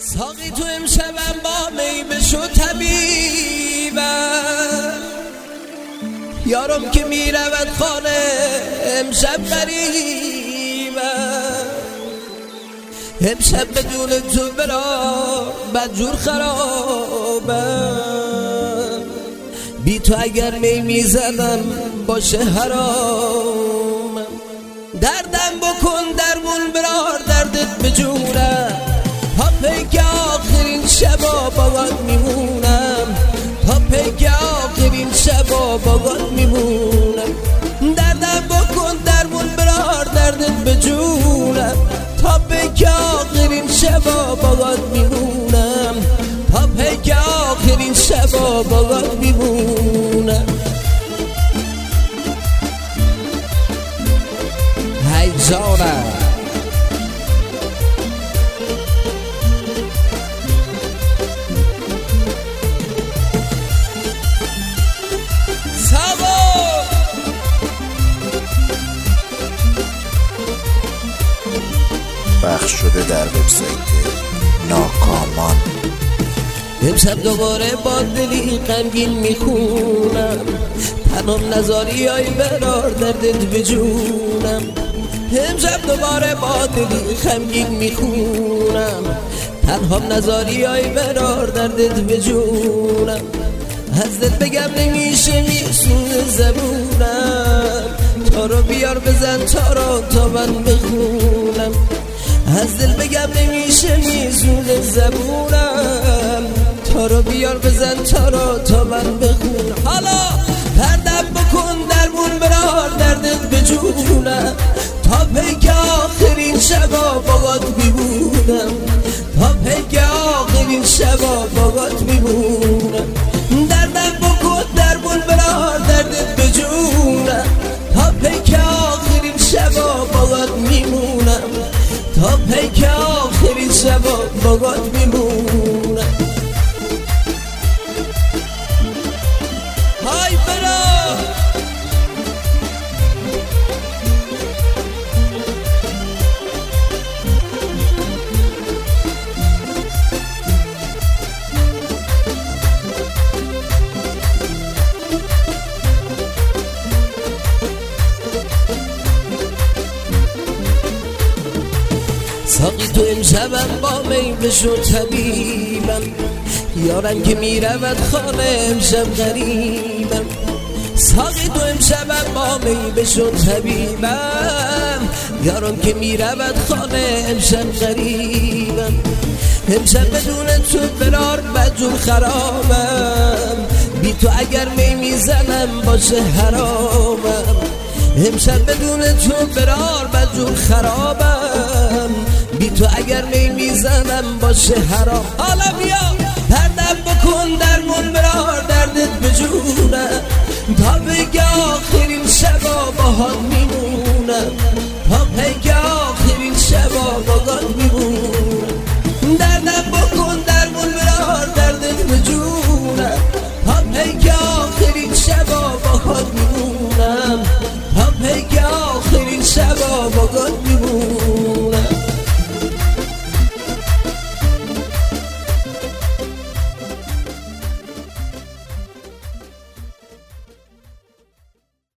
ساقی تو امشبم با می بشو طبیبم، یارم که میرود خانه امشب غریبم. امشب بدون تو برا بدجور خرابم، بی تو اگر می میزدم باشه حرامم. دردم بکن درمون برار دردت بجورم، تا پیک آخرین شبا باهات میمونم، تا پیک آخرین شبا باهات میمونم. دردم بکن درمون برار دردت بجورم، تا پیک آخرین شبا باهات میمونم، تا پیک آخرین شبا باهات میمونم. هی جانم پخش شده در وبسایت ناکامان. امشب دوباره با دلی غمگین میخونم، تنم نذاری ای برار دردت بجونم. امشب دوباره با دلی غمگین میخونم، تنهام نذاری ای برار دردت بجونم. از دل بگم نمیشه میسوزه زبونم، تا رو بیار بزن تا رو تا من بخونم. از دل بگم نمیشه میسوزه زبونم، تا رو بیار بزن تا رو تا من بخونم. حالا دردم بکن درمون برار دردت بجونم، تا پیک آخرین شبا باهات میمونم، تا پیک آخرین شبا باهات میمونم. دردم بکن درمون برار دردت بجونم، تا پیک آخرین شبا باهات میمونم، تا پیک آخرین شبا باهات میمونم. های برا ساقی تو امشبم با می بشو طبیبم، یارم که میرود خانه امشب غریبم. ساقی تو امشبم با می بشو طبیبم، یارم که میرود خانه امشب غریبم. امشب بدون تو برار بدجور خرابم، بی تو اگر می میزنم باشه حرامم. امشب بدون تو برار بدجور خرابم، بی تو اگر می میزنم باشه حرام. حالا بیا دردم بکن درمون برار دردت بجونم، تا پیک آخرین شبا باهات میمونم، تا پیک